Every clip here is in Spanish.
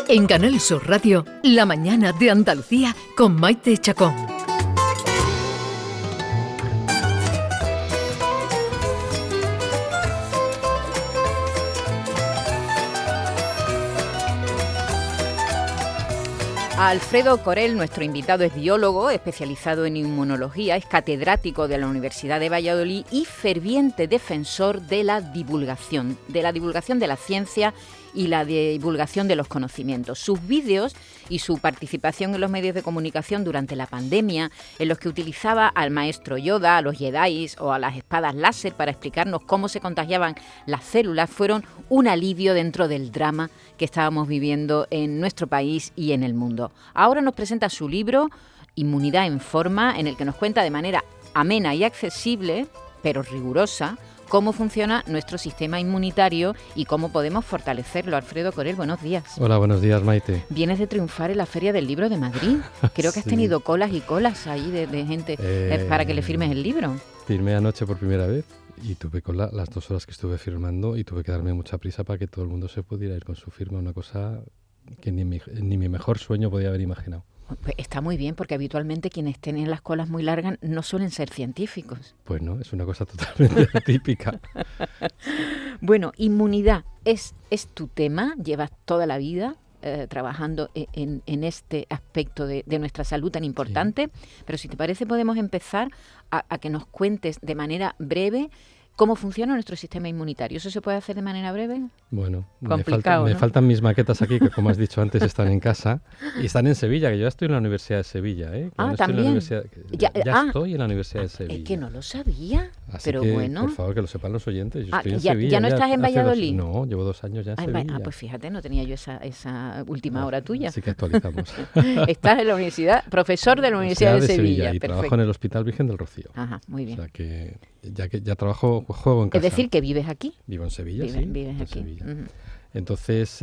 En Canal Sur Radio, La Mañana de Andalucía con Maite Chacón. Alfredo Corel, nuestro invitado, es biólogo especializado en inmunología, es catedrático de la Universidad de Valladolid y ferviente defensor de la divulgación de la ciencia y la divulgación de los conocimientos. Sus vídeos y su participación en los medios de comunicación durante la pandemia, en los que utilizaba al maestro Yoda, a los Jedi o a las espadas láser para explicarnos cómo se contagiaban las células, fueron un alivio dentro del drama que estábamos viviendo en nuestro país y en el mundo. Ahora nos presenta su libro Inmunidad en Forma, en el que nos cuenta de manera amena y accesible, pero rigurosa, cómo funciona nuestro sistema inmunitario y cómo podemos fortalecerlo. Alfredo Corel, buenos días. Hola, buenos días, Maite. Vienes de triunfar en la Feria del Libro de Madrid. Creo que has tenido colas y colas ahí de gente para que le firmes el libro. Firmé anoche por primera vez y tuve cola las 2 horas que estuve firmando y tuve que darme mucha prisa para que todo el mundo se pudiera ir con su firma, una cosa que ni mi mejor sueño podía haber imaginado. Pues está muy bien, porque habitualmente quienes tienen las colas muy largas no suelen ser científicos. Pues no, es una cosa totalmente atípica. Bueno, inmunidad es tu tema, llevas toda la vida trabajando en este aspecto de nuestra salud tan importante, sí. Pero si te parece podemos empezar a que nos cuentes de manera breve cómo funciona nuestro sistema inmunitario. ¿Eso se puede hacer de manera breve? Bueno, complicado, me faltan mis maquetas aquí, que como has dicho antes están en casa, y están en Sevilla, que yo ya estoy en la Universidad de Sevilla. ¿También? Ya estoy en la Universidad de Sevilla. Es que no lo sabía, así pero que, bueno. Por favor, que lo sepan los oyentes. Yo estoy en Sevilla. ¿Ya no estás en Valladolid? No, llevo 2 años ya en Sevilla. Pues fíjate, no tenía yo esa última hora tuya. Así que actualizamos. Estás en la universidad, profesor de la Universidad de Sevilla. Y trabajo en el Hospital Virgen del Rocío. Ajá, muy bien. O sea que ya trabajo, juego en casa. Es decir, que vives aquí. Vivo en Sevilla, Vives aquí. Sevilla. Uh-huh. Entonces,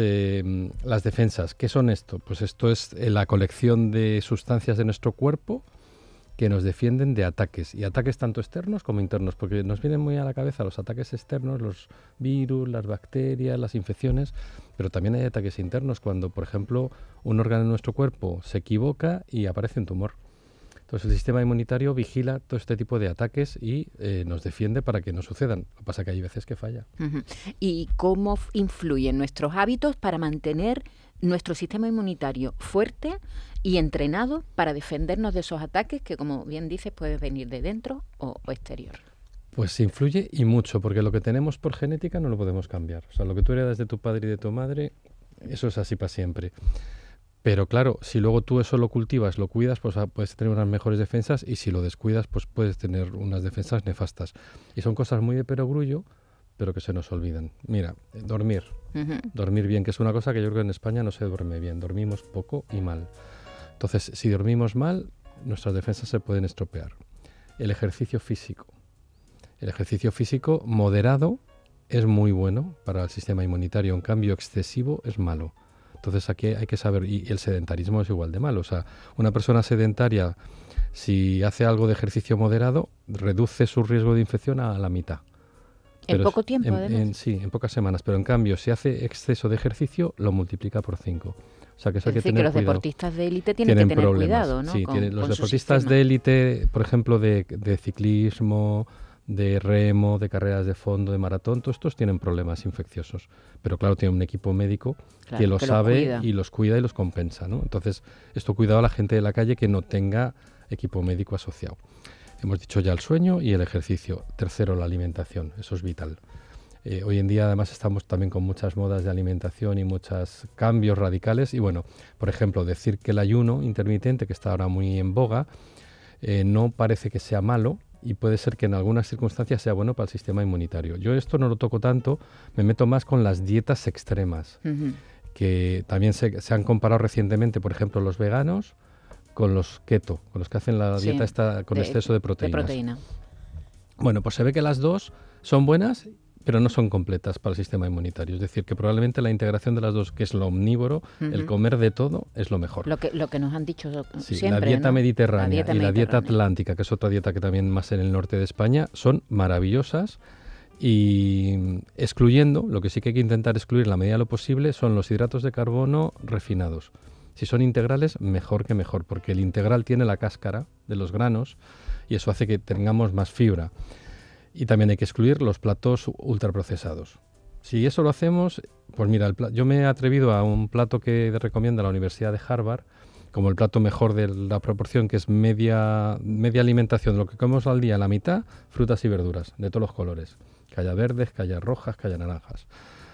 las defensas, ¿qué son esto? Pues esto es la colección de sustancias de nuestro cuerpo que nos defienden de ataques, y ataques tanto externos como internos, porque nos vienen muy a la cabeza los ataques externos, los virus, las bacterias, las infecciones, pero también hay ataques internos cuando, por ejemplo, un órgano de nuestro cuerpo se equivoca y aparece un tumor. Entonces el sistema inmunitario vigila todo este tipo de ataques y nos defiende para que no sucedan. Lo que pasa es que hay veces que falla. Uh-huh. ¿Y cómo influyen nuestros hábitos para mantener nuestro sistema inmunitario fuerte y entrenado para defendernos de esos ataques que, como bien dices, pueden venir de dentro o exterior? Pues influye y mucho, porque lo que tenemos por genética no lo podemos cambiar. O sea, lo que tú heredas de tu padre y de tu madre, eso es así para siempre. Pero claro, si luego tú eso lo cultivas, lo cuidas, pues puedes tener unas mejores defensas, y si lo descuidas, pues puedes tener unas defensas nefastas. Y son cosas muy de perogrullo, pero que se nos olvidan. Mira, dormir. Uh-huh. Dormir bien, que es una cosa que yo creo que en España no se duerme bien. Dormimos poco y mal. Entonces, si dormimos mal, nuestras defensas se pueden estropear. El ejercicio físico. El ejercicio físico moderado es muy bueno para el sistema inmunitario. En cambio, excesivo es malo. Entonces aquí hay que saber, y el sedentarismo es igual de malo. O sea, una persona sedentaria, si hace algo de ejercicio moderado, reduce su riesgo de infección a la mitad. ¿En poco tiempo, además? Sí, en pocas semanas. Pero en cambio, si hace exceso de ejercicio, lo multiplica por 5. O sea, que eso hay que tener cuidado. Es decir, que los deportistas de élite tienen que tener cuidado, ¿no? Sí, los deportistas de élite, por ejemplo, de ciclismo, de remo, de carreras de fondo, de maratón, todos estos tienen problemas infecciosos. Pero claro, tiene un equipo médico que lo sabe y los cuida y los compensa, ¿no? Entonces, esto cuidado a la gente de la calle que no tenga equipo médico asociado. Hemos dicho ya el sueño y el ejercicio. Tercero, la alimentación, eso es vital. Hoy en día además estamos también con muchas modas de alimentación y muchos cambios radicales. Y bueno, por ejemplo, decir que el ayuno intermitente, que está ahora muy en boga, no parece que sea malo, y puede ser que en algunas circunstancias sea bueno para el sistema inmunitario. Yo esto no lo toco tanto, me meto más con las dietas extremas, uh-huh. Que también se han comparado recientemente, por ejemplo, los veganos con los keto, con los que hacen la dieta esta con exceso de proteínas. Bueno, pues se ve que las dos son buenas, pero no son completas para el sistema inmunitario. Es decir, que probablemente la integración de las dos, que es lo omnívoro, uh-huh. El comer de todo, es lo mejor. Lo que nos han dicho sí, siempre, la dieta, ¿no? mediterránea y la dieta atlántica, que es otra dieta que también más en el norte de España, son maravillosas Y excluyendo, lo que sí que hay que intentar excluir en la medida de lo posible son los hidratos de carbono refinados. Si son integrales, mejor que mejor, porque el integral tiene la cáscara de los granos y eso hace que tengamos más fibra. Y también hay que excluir los platos ultraprocesados. Si eso lo hacemos, pues mira, yo me he atrevido a un plato que recomienda la Universidad de Harvard como el plato mejor de la proporción, que es media alimentación, lo que comemos al día, la mitad, frutas y verduras, de todos los colores. Que haya verdes, que haya rojas, que haya naranjas.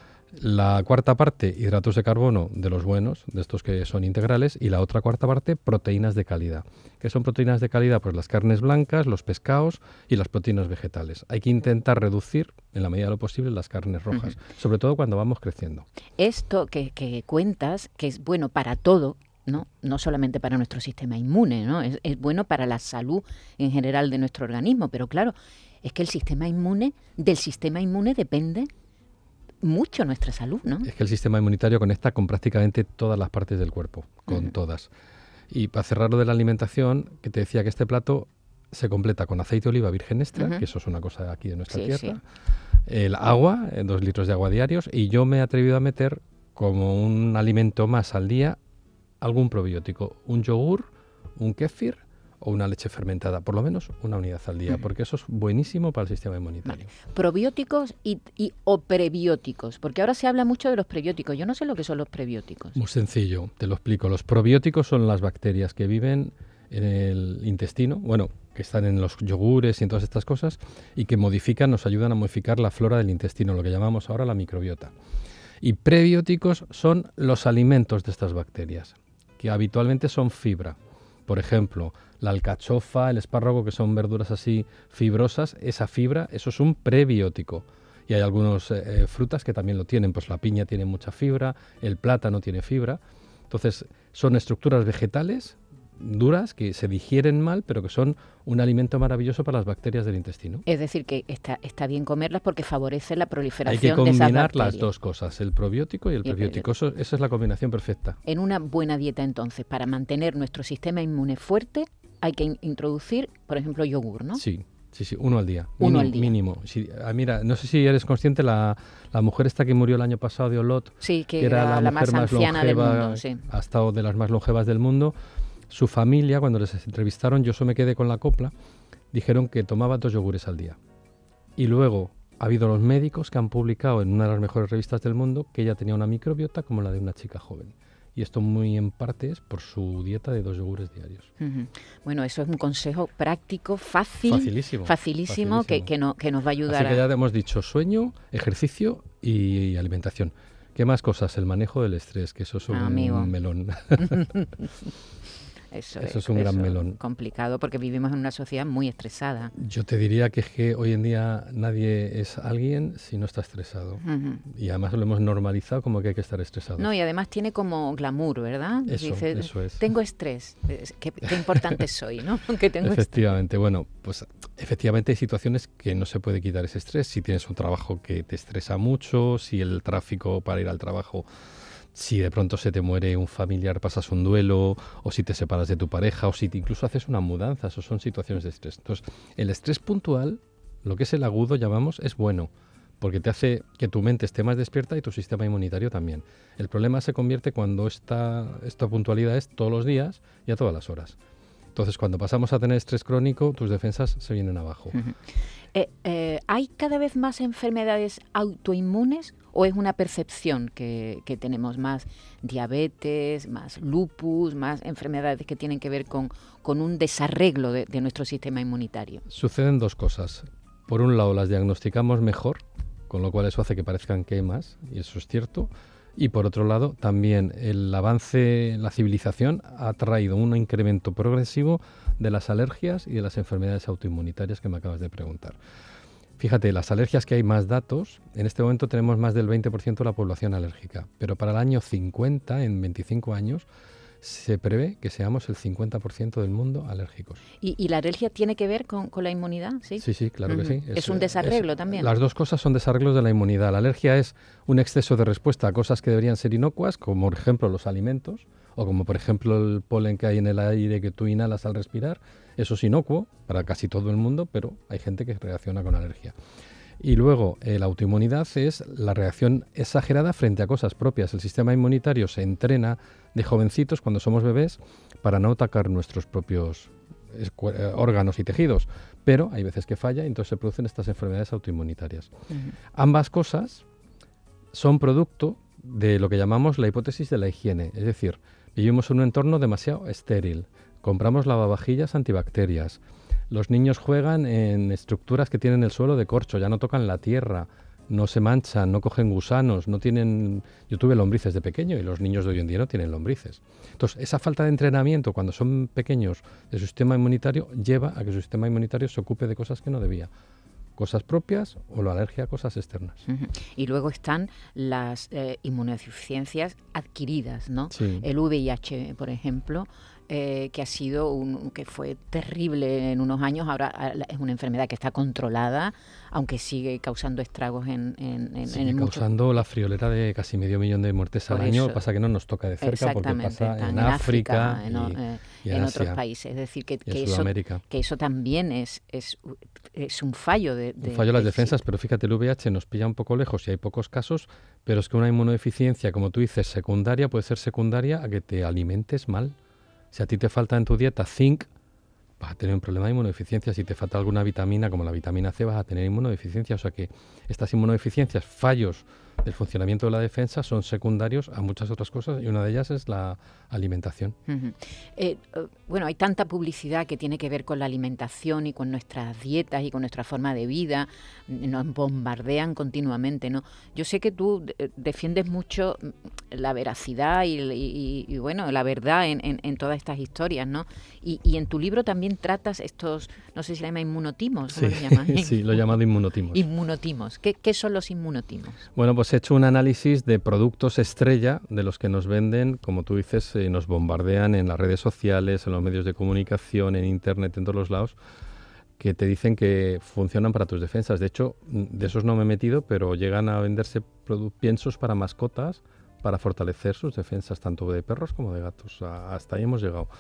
La cuarta parte, hidratos de carbono de los buenos, de estos que son integrales, y la otra cuarta parte, proteínas de calidad. ¿Qué son proteínas de calidad? Pues las carnes blancas, los pescados y las proteínas vegetales. Hay que intentar reducir, en la medida de lo posible, las carnes rojas, sobre todo cuando vamos creciendo. Esto que cuentas, que es bueno para todo, no solamente para nuestro sistema inmune, ¿no? Es bueno para la salud en general de nuestro organismo, pero claro, es que del sistema inmune depende mucho nuestra salud, ¿no? Es que el sistema inmunitario conecta con prácticamente todas las partes del cuerpo, con todas. Y para cerrar lo de la alimentación, que te decía que este plato se completa con aceite de oliva virgen extra, que eso es una cosa aquí de nuestra tierra, el agua, 2 litros de agua diarios, y yo me he atrevido a meter como un alimento más al día algún probiótico, un yogur, un kéfir o una leche fermentada, por lo menos una unidad al día, porque eso es buenísimo para el sistema inmunitario. Vale. Probióticos o prebióticos, porque ahora se habla mucho de los prebióticos. Yo no sé lo que son los prebióticos. Muy sencillo, te lo explico. Los probióticos son las bacterias que viven en el intestino, bueno, que están en los yogures y en todas estas cosas, y que nos ayudan a modificar la flora del intestino, lo que llamamos ahora la microbiota. Y prebióticos son los alimentos de estas bacterias, que habitualmente son fibra. Por ejemplo, la alcachofa, el espárrago, que son verduras así fibrosas, esa fibra, eso es un prebiótico. Y hay algunas frutas que también lo tienen, pues la piña tiene mucha fibra, el plátano tiene fibra. Entonces, son estructuras vegetales duras que se digieren mal, pero que son un alimento maravilloso para las bacterias del intestino. Es decir, que está bien comerlas porque favorece la proliferación de esas bacterias. Hay que combinar las dos cosas, el probiótico y el prebiótico. Esa es la combinación perfecta. En una buena dieta, entonces, para mantener nuestro sistema inmune fuerte, hay que introducir, por ejemplo, yogur, ¿no? Sí, uno al día. Mínimo. Mira, no sé si eres consciente, la mujer esta que murió el año pasado de Olot, sí, que era la más anciana del mundo, sí. Ha estado de las más longevas del mundo. Su familia, cuando les entrevistaron, yo me quedé con la copla, dijeron que tomaba 2 yogures al día. Y luego ha habido los médicos que han publicado en una de las mejores revistas del mundo que ella tenía una microbiota como la de una chica joven. Y esto muy en parte es por su dieta de 2 yogures diarios. Bueno, eso es un consejo práctico, facilísimo. Que nos va a ayudar. Así que ya hemos dicho sueño, ejercicio y alimentación. ¿Qué más cosas? El manejo del estrés, que eso es un melón. Eso es un gran melón. Complicado porque vivimos en una sociedad muy estresada. Yo te diría que es que hoy en día nadie es alguien si no está estresado. Y además lo hemos normalizado como que hay que estar estresado. No, y además tiene como glamour, ¿verdad? Eso es. Tengo estrés. Qué importante soy, ¿no? Que tengo efectivamente, estrés. Bueno, pues efectivamente hay situaciones que no se puede quitar ese estrés. Si tienes un trabajo que te estresa mucho, si el tráfico para ir al trabajo, si de pronto se te muere un familiar, pasas un duelo, o si te separas de tu pareja, o si incluso haces una mudanza, eso son situaciones de estrés. Entonces, el estrés puntual, lo que es el agudo, llamamos, es bueno, porque te hace que tu mente esté más despierta y tu sistema inmunitario también. El problema se convierte cuando esta puntualidad es todos los días y a todas las horas. Entonces, cuando pasamos a tener estrés crónico, tus defensas se vienen abajo. ¿Hay cada vez más enfermedades autoinmunes o es una percepción que tenemos más diabetes, más lupus, más enfermedades que tienen que ver con un desarreglo de nuestro sistema inmunitario? Suceden 2 cosas. Por un lado, las diagnosticamos mejor, con lo cual eso hace que parezcan que hay más, y eso es cierto. Y por otro lado, también el avance en la civilización ha traído un incremento progresivo de las alergias y de las enfermedades autoinmunitarias que me acabas de preguntar. Fíjate, las alergias que hay más datos, en este momento tenemos más del 20% de la población alérgica, pero para el año 50, en 25 años, se prevé que seamos el 50% del mundo alérgicos. ¿Y la alergia tiene que ver con la inmunidad? Sí, claro que sí. Es un desarreglo también. Las 2 cosas son desarreglos de la inmunidad. La alergia es un exceso de respuesta a cosas que deberían ser inocuas, como por ejemplo los alimentos, o como por ejemplo el polen que hay en el aire que tú inhalas al respirar. Eso es inocuo para casi todo el mundo, pero hay gente que reacciona con alergia. Y luego, la autoinmunidad es la reacción exagerada frente a cosas propias. El sistema inmunitario se entrena de jovencitos cuando somos bebés para no atacar nuestros propios órganos y tejidos, pero hay veces que falla y entonces se producen estas enfermedades autoinmunitarias. Ambas cosas son producto de lo que llamamos la hipótesis de la higiene, es decir, vivimos en un entorno demasiado estéril, compramos lavavajillas antibacterias, los niños juegan en estructuras que tienen el suelo de corcho, ya no tocan la tierra, no se manchan, no cogen gusanos, no tienen... Yo tuve lombrices de pequeño y los niños de hoy en día no tienen lombrices. Entonces, esa falta de entrenamiento cuando son pequeños de su sistema inmunitario lleva a que su sistema inmunitario se ocupe de cosas que no debía. Cosas propias o la alergia a cosas externas. Y luego están las inmunodeficiencias adquiridas, ¿no? Sí. El VIH, por ejemplo, que ha sido que fue terrible en unos años, ahora es una enfermedad que está controlada, aunque sigue causando estragos en causando la friolera de casi 500.000 de muertes al año. Pasa que no nos toca de cerca porque pasa en África y en otros países. Es decir, que eso también es un fallo un fallo de las defensas, pero fíjate, el VIH nos pilla un poco lejos y hay pocos casos, pero es que una inmunodeficiencia, como tú dices, secundaria, puede ser secundaria a que te alimentes mal. Si a ti te falta en tu dieta zinc, vas a tener un problema de inmunodeficiencia. Si te falta alguna vitamina, como la vitamina C, vas a tener inmunodeficiencia. O sea que estas inmunodeficiencias, fallos del funcionamiento de la defensa, son secundarios a muchas otras cosas y una de ellas es la alimentación. Bueno, hay tanta publicidad que tiene que ver con la alimentación y con nuestras dietas y con nuestra forma de vida. Nos bombardean continuamente, ¿no? Yo sé que tú defiendes mucho la veracidad y bueno, la verdad en todas estas historias, ¿no? Y en tu libro también tratas estos, no sé si la llama inmunotimos, ¿cómo lo llamas? Sí, lo he llamado inmunotimos. Inmunotimos. ¿Qué son los inmunotimos? Bueno, pues he hecho un análisis de productos estrella de los que nos venden, como tú dices, nos bombardean en las redes sociales, en los medios de comunicación, en internet, en todos los lados, que te dicen que funcionan para tus defensas. De hecho, de esos no me he metido, pero llegan a venderse piensos para mascotas para fortalecer sus defensas, tanto de perros como de gatos. Hasta ahí hemos llegado.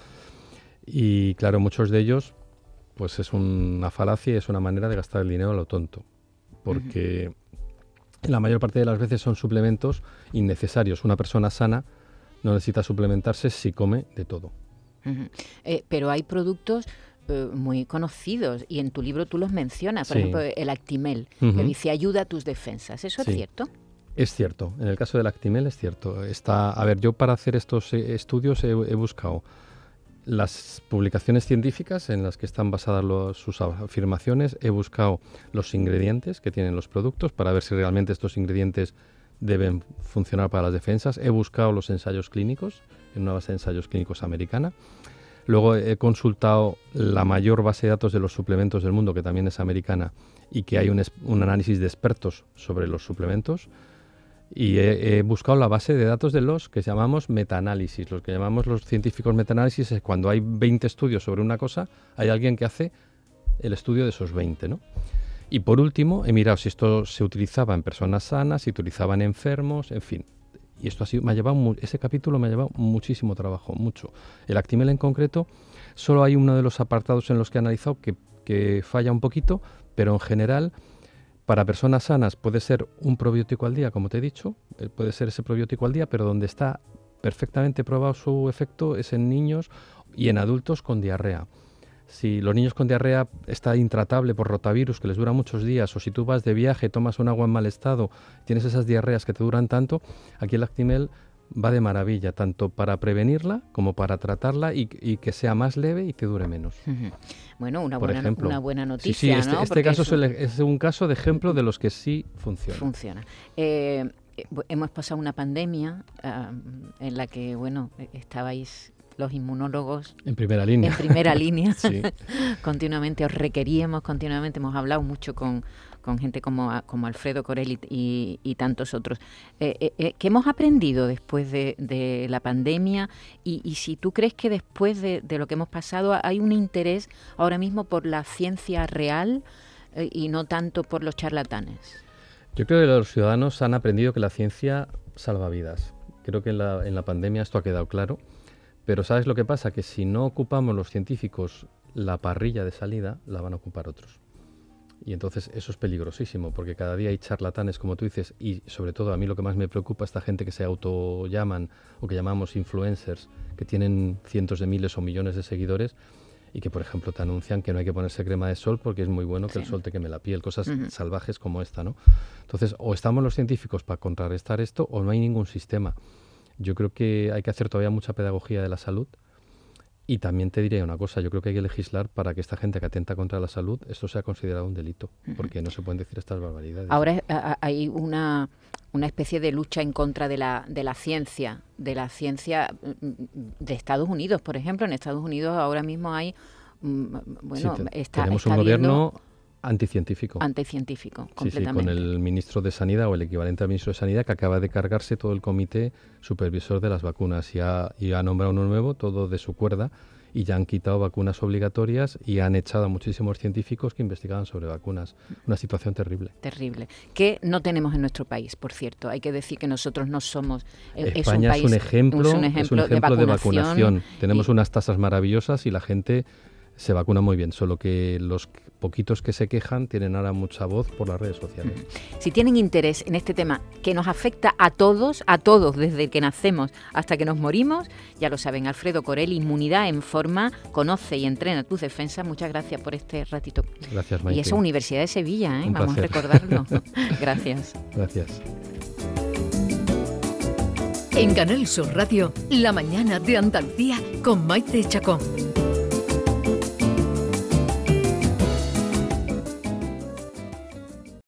Y claro, muchos de ellos, pues es una falacia y es una manera de gastar el dinero a lo tonto, porque la mayor parte de las veces son suplementos innecesarios. Una persona sana no necesita suplementarse si come de todo. Pero hay productos muy conocidos y en tu libro tú los mencionas, por ejemplo el Actimel, que dice ayuda a tus defensas. ¿Eso es cierto? Es cierto, en el caso del Actimel es cierto. A ver, yo para hacer estos estudios he buscado las publicaciones científicas en las que están basadas sus afirmaciones, he buscado los ingredientes que tienen los productos para ver si realmente estos ingredientes deben funcionar para las defensas, he buscado los ensayos clínicos en una base de ensayos clínicos americana, luego he consultado la mayor base de datos de los suplementos del mundo, que también es americana, y que hay un análisis de expertos sobre los suplementos, y he buscado la base de datos de los que llamamos metaanálisis. Los que llamamos los científicos metaanálisis es cuando hay 20 estudios sobre una cosa, hay alguien que hace el estudio de esos 20, ¿no? Y por último, he mirado si esto se utilizaba en personas sanas, si utilizaba en enfermos, en fin. Y esto ese capítulo me ha llevado muchísimo trabajo, mucho. El Actimel en concreto, solo hay uno de los apartados en los que he analizado que falla un poquito, pero en general, para personas sanas puede ser un probiótico al día, como te he dicho, puede ser ese probiótico al día, pero donde está perfectamente probado su efecto es en niños y en adultos con diarrea. Si los niños con diarrea está intratable por rotavirus, que les dura muchos días, o si tú vas de viaje, tomas un agua en mal estado, tienes esas diarreas que te duran tanto, aquí el Actimel va de maravilla, tanto para prevenirla como para tratarla y que sea más leve y que dure menos. Bueno, una buena noticia, sí, ¿no? Este caso es un caso de ejemplo de los que sí funciona. Hemos pasado una pandemia en la que, bueno, estabais los inmunólogos en primera línea. Sí. Continuamente os requeríamos, continuamente hemos hablado mucho con gente como Alfredo Corell y tantos otros. ¿Qué hemos aprendido después de la pandemia? Y si tú crees que después de lo que hemos pasado hay un interés ahora mismo por la ciencia real y no tanto por los charlatanes. Yo creo que los ciudadanos han aprendido que la ciencia salva vidas. Creo que en la pandemia esto ha quedado claro. Pero ¿sabes lo que pasa? Que si no ocupamos los científicos la parrilla de salida, la van a ocupar otros. Y entonces eso es peligrosísimo, porque cada día hay charlatanes, como tú dices, y sobre todo a mí lo que más me preocupa esta gente que se autollaman o que llamamos influencers, que tienen cientos de miles o millones de seguidores y que, por ejemplo, te anuncian que no hay que ponerse crema de sol porque es muy bueno que el sol te queme la piel, cosas salvajes como esta, ¿no? Entonces, o estamos los científicos para contrarrestar esto o no hay ningún sistema. Yo creo que hay que hacer todavía mucha pedagogía de la salud. Y también te diré una cosa, yo creo que hay que legislar para que esta gente que atenta contra la salud, esto sea considerado un delito, porque no se pueden decir estas barbaridades. Ahora hay una especie de lucha en contra de la ciencia, de Estados Unidos, por ejemplo. En Estados Unidos ahora mismo hay, tenemos un gobierno anticientífico. Anticientífico, completamente. Sí, con el ministro de Sanidad o el equivalente al ministro de Sanidad que acaba de cargarse todo el comité supervisor de las vacunas y ha nombrado uno nuevo, todo de su cuerda, y ya han quitado vacunas obligatorias y han echado a muchísimos científicos que investigaban sobre vacunas. Una situación terrible. Terrible. Que no tenemos en nuestro país, por cierto. Hay que decir que nosotros no somos... España es un ejemplo de vacunación. Tenemos unas tasas maravillosas y la gente se vacuna muy bien, solo que los poquitos que se quejan tienen ahora mucha voz por las redes sociales. Si tienen interés en este tema que nos afecta a todos, desde que nacemos hasta que nos morimos, ya lo saben, Alfredo Corell, Inmunidad en Forma, conoce y entrena tus defensas. Muchas gracias por este ratito. Gracias, Maite. Y esa Universidad de Sevilla, Un vamos placer. a recordarlo. Gracias. Gracias. En Canal Sur Radio, La mañana de Andalucía con Maite Chacón.